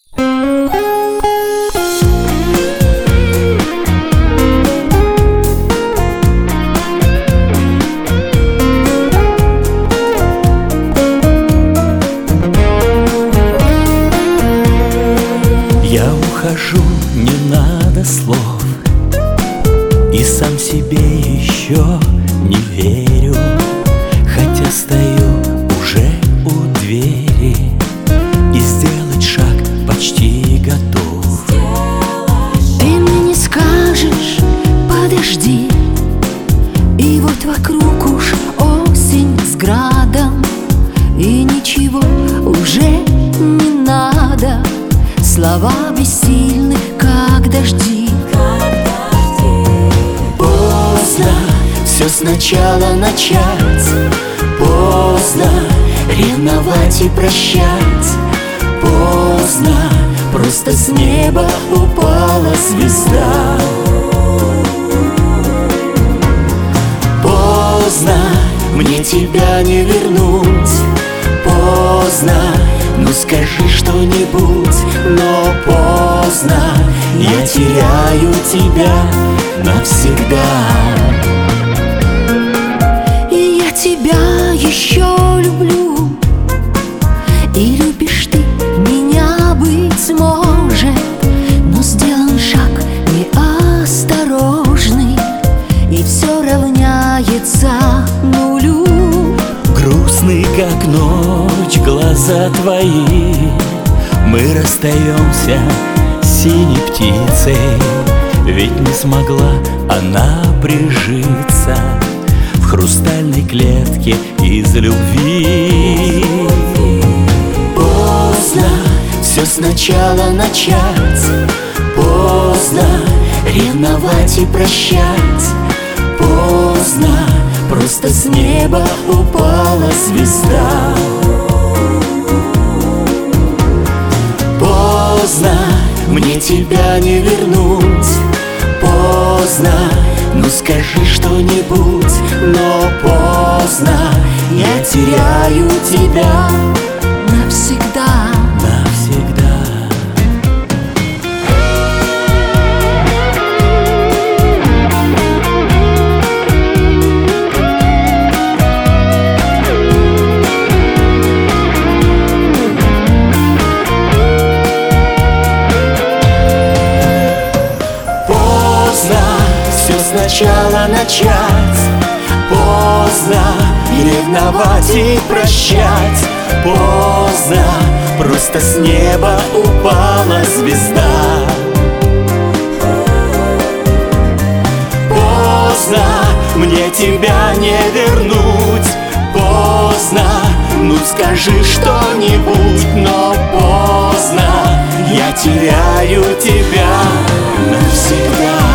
Я ухожу, не надо слов, и сам себе еще не верю, хотя стою уже у двери и сделать шаг почти готов. Ты мне не скажешь подожди, и вот вокруг уж осень с градом, и ничего уже не надо. Слова бессильны, как дожди. Поздно все сначала начать, поздно ревновать и прощать, поздно просто с неба упала звезда. Поздно мне тебя не вернуть, поздно, ну скажи что-нибудь, но поздно, я теряю тебя навсегда. И я тебя еще люблю, и любишь ты меня, быть может, но сделан шаг неосторожный, и все равняется нулю. Грустный, как ночь, глаза твои, мы расстаемся синей птицей, ведь не смогла она прижиться в хрустальной клетке из любви. Поздно все сначала начать, поздно ревновать и прощать, поздно просто с неба упала звезда. Поздно мне тебя не вернуть, поздно, ну скажи что-нибудь, но поздно, я теряю тебя Навсегда. навсегда. Сначала начать, поздно ревновать и прощать, поздно просто с неба упала звезда. Поздно мне тебя не вернуть, поздно, ну скажи что-нибудь, но поздно, я теряю тебя навсегда.